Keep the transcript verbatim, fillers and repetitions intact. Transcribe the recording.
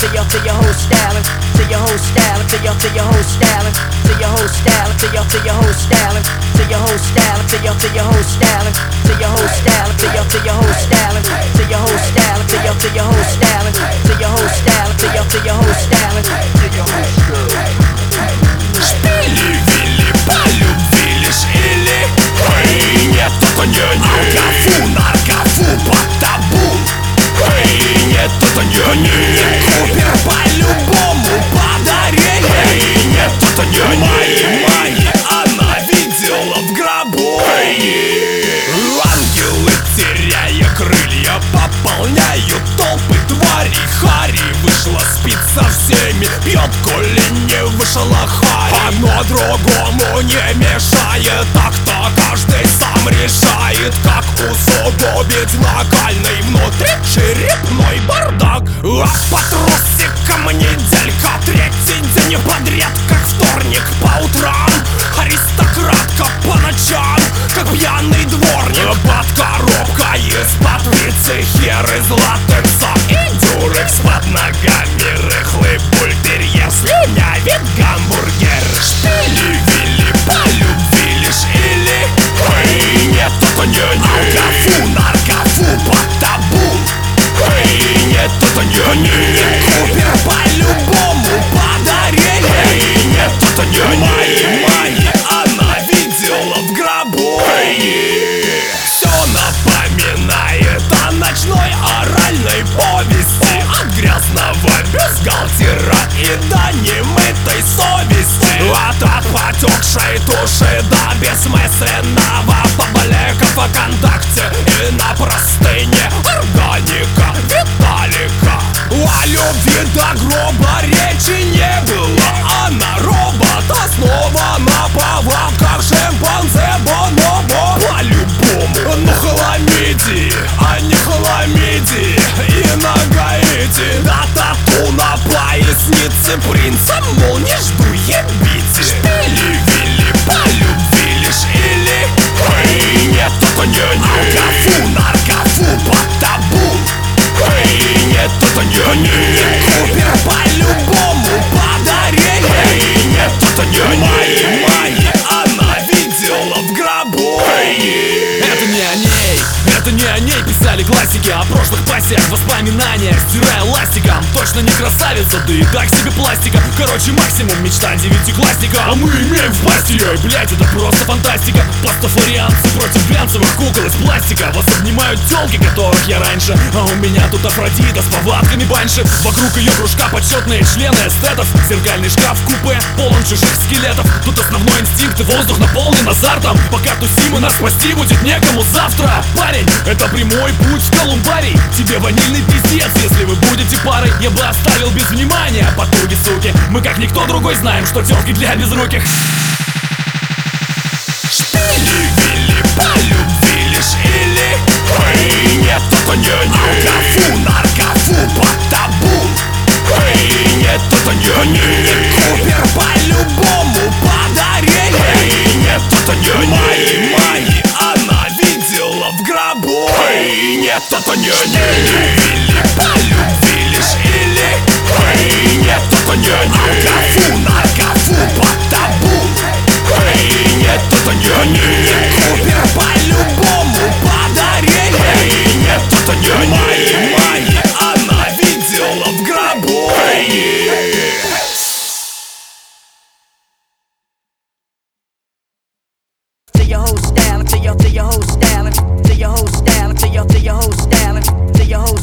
to your to your whole styling, to your whole styling, to your to your whole styling, to your whole styling, to your to your whole styling, to your whole styling, to your to your whole styling, to your whole styling, to your to your whole styling, to your whole styling, to your to your whole styling, to your whole styling, to your to your whole styling, to your whole styling. Шпили, вилли, полюбились или эй, нет, это не они. Алкафу, наркофу, под табу. Эй, нет, это не они. Купер по-любому подарили. Эй, нет, это не они. Мои, мои, она видела в гробу. Эй, ангелы, теряя крылья, пополняют толпы тварей. Хари вышла, спит со всеми, пьет, коли не вышла Хари. Оно другому не мешает, так-то каждый сам решает, как усугубить накальный внутри черепной бардак. А по трусикам неделька, третий день подряд, как вторник по утрам. Аристократка по ночам, как пьяный дворник. Под коробкой из-под вицы, хер из латекса и дюрекс. Под ногами рыхлый бультерьер, слюнявит гамбургер. Шпили, вилли, полюбились или эй, нет, это не они. Алкофу, наркофу, под табу. Эй, нет, это не они. Купер по-любому подарили. Эй, нет, это не они. Мои, мои, она видела в гробу. Эй, все напоминает о ночной оральной повести, от грязного бюстгальтера и до немытой совести, от отпотекшей туши до бессмысленного поболека ВКонтакте и на простыне органика Виталика. О любви до гроба речи не было, она робот, основана повадках шимпанзе бонобо. По-любому, ну хламидии, а не хламидии и на Гаити. Да тату на пояснице принца, мол, не жду ебите. Шпили, вилли, полюбились или эй, нет, это не они. Алкофу, наркофу, под табу. Эй, нет, это не они. Купер по-любому подарили. Эй, нет, это не они. Мои, мои, она видела в гробу. Эй, это не о ней, это не о ней писали классики о прошлых пассиях, воспоминания стирая ластиком. Точно не красавица, да и так себе пластика. Короче, максимум мечта девятиклассника, а мы имеем в пасти ее. Блять, это просто фантастика. Пастафарианцы против глянцевых кукол из пластика. Вас обнимают тёлки, которых я раньше, а у меня тут Афродита с повадками банши. Вокруг ее кружка почетные члены эстетов. Зеркальный шкаф купе полон чужих скелетов. Тут основной инстинкт и воздух наполнен азартом. Пока тусим и нас спасти будет некому завтра. Парень, это прямой путь в колумбарий. Тебе ванильный пиздец, если вы будете парой. Я бы оставил без внимания потуги, суки. Мы как никто другой знаем, что тёлки для безруких. шпили, вилли, полюбились или эй, нет, это не они. Алкофу, наркофу, под табу. Эй, нет, это не они. Купер по-любому подарили. Эй, нет, это не они. Мои, мои, она видела в гробу. Эй, нет, это не они. Вилли, полюбились или эй, нет, это не они.